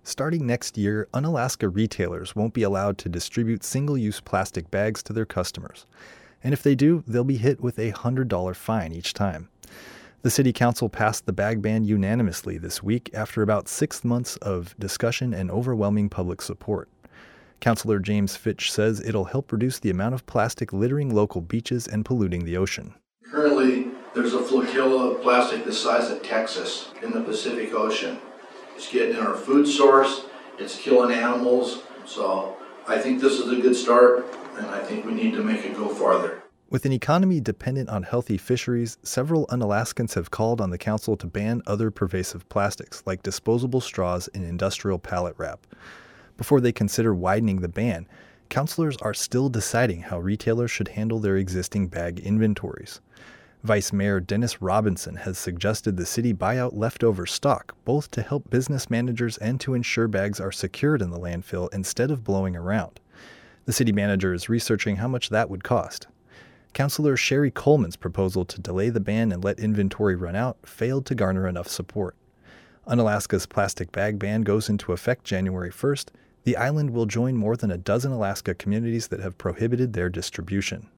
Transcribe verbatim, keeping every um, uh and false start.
Starting next year, Unalaska retailers won't be allowed to distribute single-use plastic bags to their customers. And if they do, they'll be hit with a one hundred dollars fine each time. The City Council passed the bag ban unanimously this week after about six months of discussion and overwhelming public support. Councilor James Fitch says it'll help reduce the amount of plastic littering local beaches and polluting the ocean. Currently, there's a flotilla of plastic the size of Texas in the Pacific Ocean. It's getting in our food source, it's killing animals, so I think this is a good start, and I think we need to make it go farther. With an economy dependent on healthy fisheries, several Unalaskans have called on the council to ban other pervasive plastics, like disposable straws and industrial pallet wrap. Before they consider widening the ban, councilors are still deciding how retailers should handle their existing bag inventories. Vice Mayor Dennis Robinson has suggested the city buy out leftover stock, both to help business managers and to ensure bags are secured in the landfill instead of blowing around. The city manager is researching how much that would cost. Councilor Sherry Coleman's proposal to delay the ban and let inventory run out failed to garner enough support. Unalaska's plastic bag ban goes into effect January first. The island will join more than a dozen Alaska communities that have prohibited their distribution.